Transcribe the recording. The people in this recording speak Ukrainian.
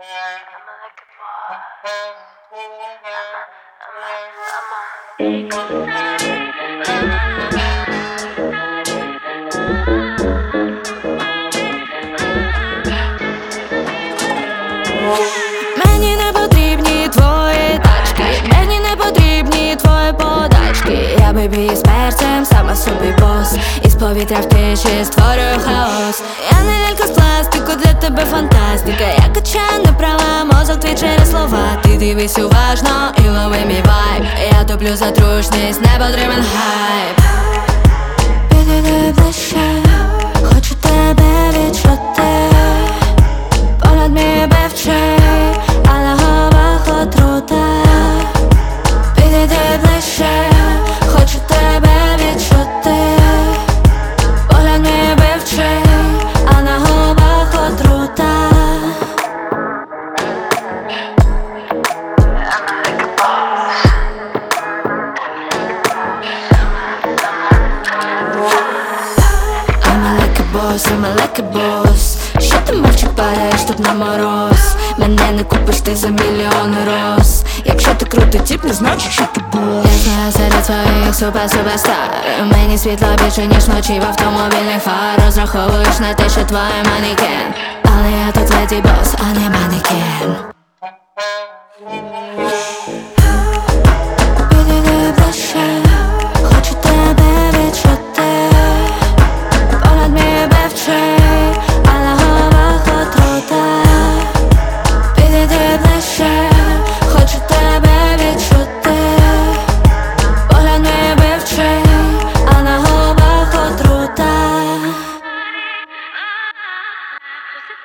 Мені не потрібні твої тачки, мені не потрібні твої подачки. Я бебі з перцем, сама собі бос. Із повітря в тиші створюю хаос. Я не лялька з пластику, для тебе фантастика. Я качаю направо, мозок твій через слова. Ти дивись уважно і лови мій вайб. Я топлю за трушність, не потрібен хайп. Підійди ближче, хочу тебе відчути. Погляд мій бивчий, а на губах отрута. Підійди ближче, хочу тебе відчути. Погляд мій бивчий, а на губах отрута. I'm a lucky boss. Що ти мовчик падаєш тут на мороз? Мене не купиш ти за мільйон роз. Якщо ти крутий тип, не значить, що ти бос. Я знаю серед своїх суперстар. Мені світло більше, ніж ночі в автомобільних фар. Розраховуєш на те, що твоє манекен. Але я тут леді бос, а не манекен.